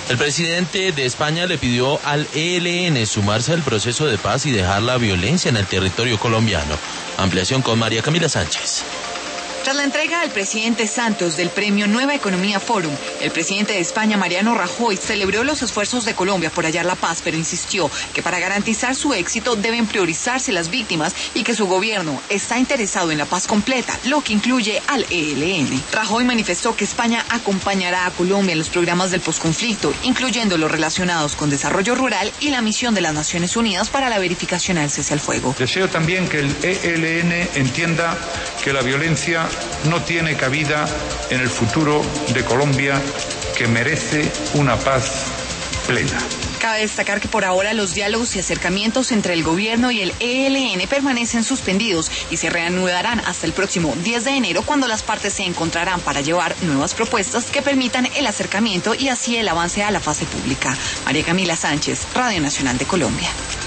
El presidente de España le pidió al ELN sumarse al proceso de paz y dejar la violencia en el territorio colombiano. Ampliación con María Camila Sánchez. Tras la entrega al presidente Santos del premio Nueva Economía Forum, el presidente de España, Mariano Rajoy, celebró los esfuerzos de Colombia por hallar la paz, pero insistió que para garantizar su éxito deben priorizarse las víctimas y que su gobierno está interesado en la paz completa, lo que incluye al ELN. Rajoy manifestó que España acompañará a Colombia en los programas del posconflicto, incluyendo los relacionados con desarrollo rural y la misión de las Naciones Unidas para la verificación al cese al fuego. Deseo también que el ELN entienda que la violencia no tiene cabida en el futuro de Colombia, que merece una paz plena. Cabe destacar que por ahora los diálogos y acercamientos entre el gobierno y el ELN permanecen suspendidos y se reanudarán hasta el próximo 10 de enero, cuando las partes se encontrarán para llevar nuevas propuestas que permitan el acercamiento y así el avance a la fase pública. María Camila Sánchez, Radio Nacional de Colombia.